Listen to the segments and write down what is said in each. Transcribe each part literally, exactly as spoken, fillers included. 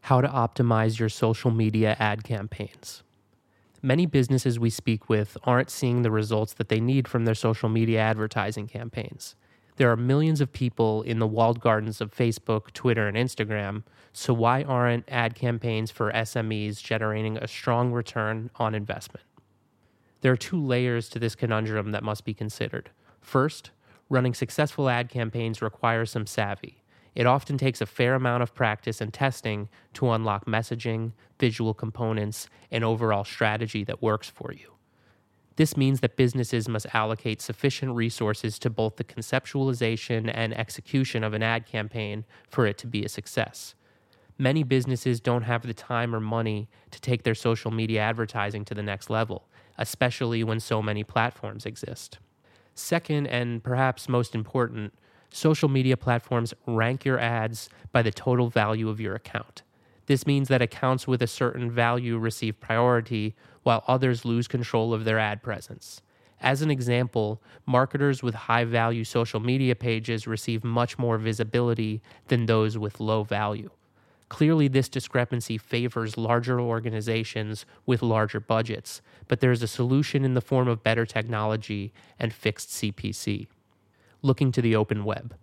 How to optimize your social media ad campaigns. Many businesses we speak with aren't seeing the results that they need from their social media advertising campaigns. There are millions of people in the walled gardens of Facebook, Twitter, and Instagram, so why aren't ad campaigns for S M Es generating a strong return on investment? There are two layers to this conundrum that must be considered. First, running successful ad campaigns requires some savvy. It often takes a fair amount of practice and testing to unlock messaging, visual components, and overall strategy that works for you. This means that businesses must allocate sufficient resources to both the conceptualization and execution of an ad campaign for it to be a success. Many businesses don't have the time or money to take their social media advertising to the next level, especially when so many platforms exist. Second, and perhaps most important, social media platforms rank your ads by the total value of your account. This means that accounts with a certain value receive priority while others lose control of their ad presence. As an example, marketers with high-value social media pages receive much more visibility than those with low value. Clearly, this discrepancy favors larger organizations with larger budgets, but there is a solution in the form of better technology and fixed C P C. Looking to the open web.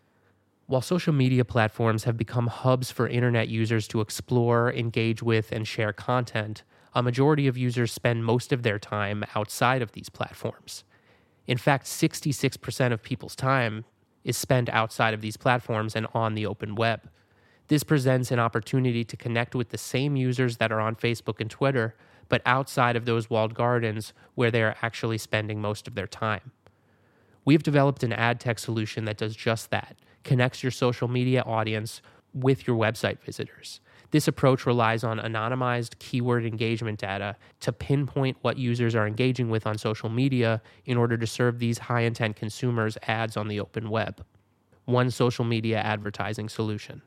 While social media platforms have become hubs for internet users to explore, engage with, and share content, a majority of users spend most of their time outside of these platforms. In fact, sixty-six percent of people's time is spent outside of these platforms and on the open web. This presents an opportunity to connect with the same users that are on Facebook and Twitter, but outside of those walled gardens where they are actually spending most of their time. We've developed an ad tech solution that does just that, connects your social media audience with your website visitors. This approach relies on anonymized keyword engagement data to pinpoint what users are engaging with on social media in order to serve these high-intent consumers ads on the open web. One social media advertising solution.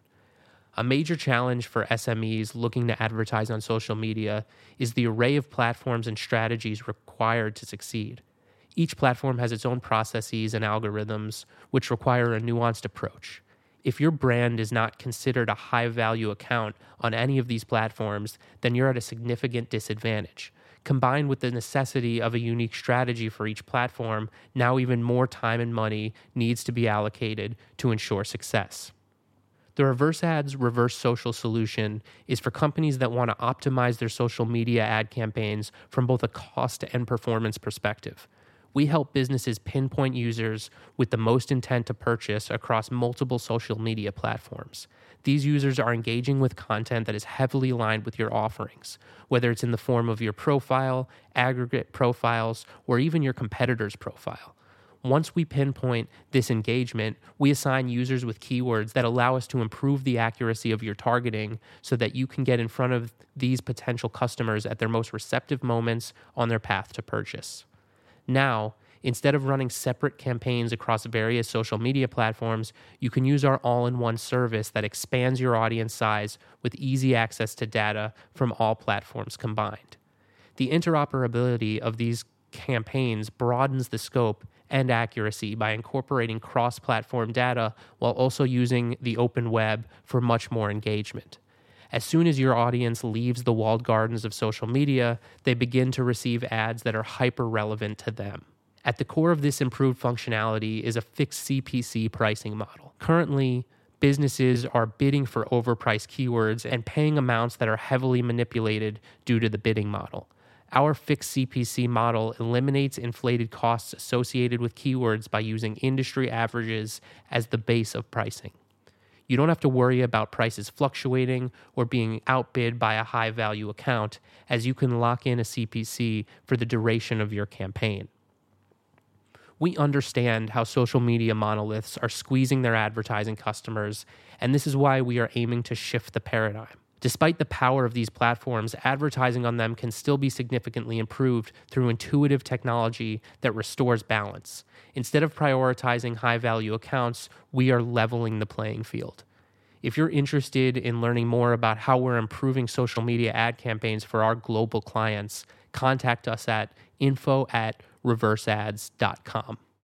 A major challenge for S M Es looking to advertise on social media is the array of platforms and strategies required to succeed. Each platform has its own processes and algorithms, which require a nuanced approach. If your brand is not considered a high-value account on any of these platforms, then you're at a significant disadvantage. Combined with the necessity of a unique strategy for each platform, now even more time and money needs to be allocated to ensure success. The Reverse Ads Reverse Social solution is for companies that want to optimize their social media ad campaigns from both a cost and performance perspective. We help businesses pinpoint users with the most intent to purchase across multiple social media platforms. These users are engaging with content that is heavily aligned with your offerings, whether it's in the form of your profile, aggregate profiles, or even your competitor's profile. Once we pinpoint this engagement, we assign users with keywords that allow us to improve the accuracy of your targeting so that you can get in front of these potential customers at their most receptive moments on their path to purchase. Now, instead of running separate campaigns across various social media platforms, you can use our all-in-one service that expands your audience size with easy access to data from all platforms combined. The interoperability of these campaigns broadens the scope and accuracy by incorporating cross-platform data while also using the open web for much more engagement. As soon as your audience leaves the walled gardens of social media, they begin to receive ads that are hyper-relevant to them. At the core of this improved functionality is a fixed C P C pricing model. Currently, businesses are bidding for overpriced keywords and paying amounts that are heavily manipulated due to the bidding model. Our fixed C P C model eliminates inflated costs associated with keywords by using industry averages as the base of pricing. You don't have to worry about prices fluctuating or being outbid by a high-value account, as you can lock in a C P C for the duration of your campaign. We understand how social media monoliths are squeezing their advertising customers, and this is why we are aiming to shift the paradigm. Despite the power of these platforms, advertising on them can still be significantly improved through intuitive technology that restores balance. Instead of prioritizing high-value accounts, we are leveling the playing field. If you're interested in learning more about how we're improving social media ad campaigns for our global clients, contact us at info at reverse ads dot com.